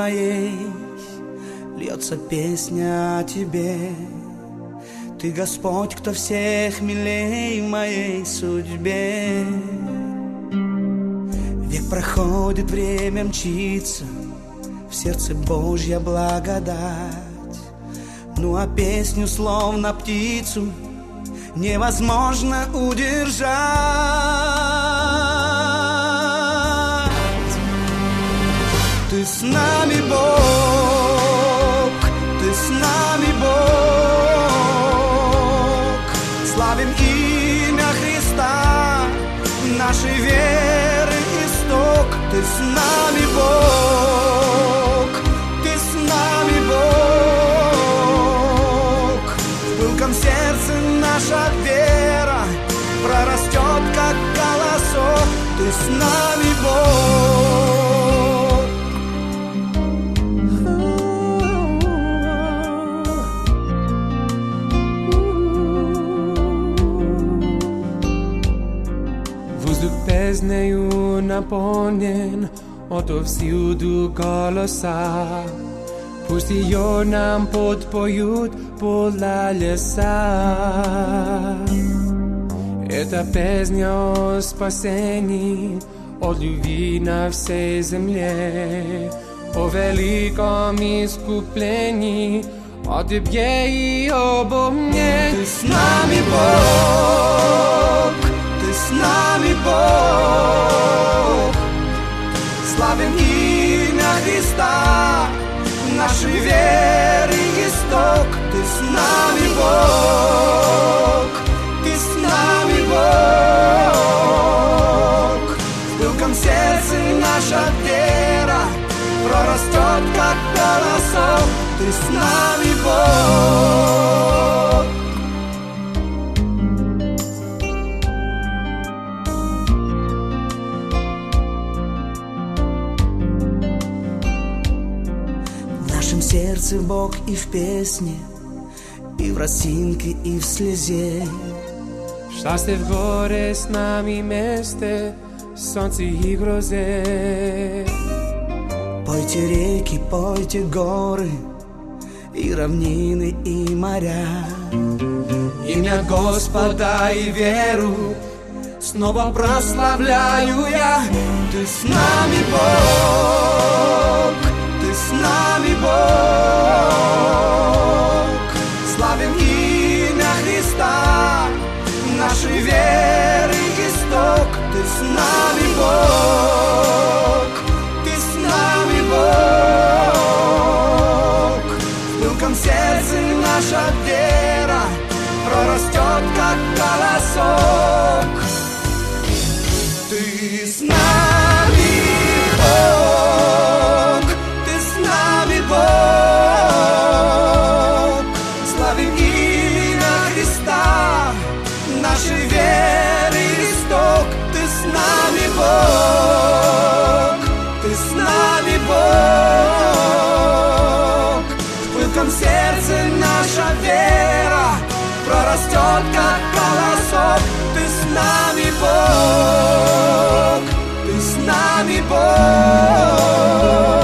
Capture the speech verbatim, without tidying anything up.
моей льется песня о тебе. Ты, Господь, кто всех милей в моей судьбе. Век проходит, время мчится, в сердце Божья благодать. Ну а песню, словно птицу, невозможно удержать. Ты с нами, Бог, ты с нами, Бог. Славим имя Христа, нашей веры исток. Ты с нами, Бог, ты с нами, Бог. В пылком сердце наша вера прорастет, как колосок. Ты с нами, Бог. Песнею наполнен, отовсюду голоса. Пусть ее нам подпоют поля леса. Это песня о спасении, о любви на всей земле, о великом искуплении, о тебе и обо мне. Ты с нами, Бог, ты с нами, Бог. Славим имя Христа, нашей веры исток. Ты с нами, Бог, ты с нами, Бог. В пылком сердце наша вера прорастет, как колосок. Ты с нами, Бог. В нашем сердце Бог и в песне, и в росинке, и в слезе. Счастье в горе с нами вместе, солнце и грозе. Пойте реки, пойте горы, и равнины, и моря. Имя Господа и веру снова прославляю я. Ты с нами, Бог, ты с нами, Бог. Славим имя Христа, нашей веры исток. Ты с нами, Бог, ты с нами, Бог. В пылком сердце наша вера прорастет, как колосок. Ты с нами, Бог, ты с нами, Бог. Славим имя Христа, нашей веры исток. Ты с нами, Бог, ты с нами, Бог. В пылком сердце наша вера прорастет, как колосок. Ты с нами, Бог, ты с нами, Бог.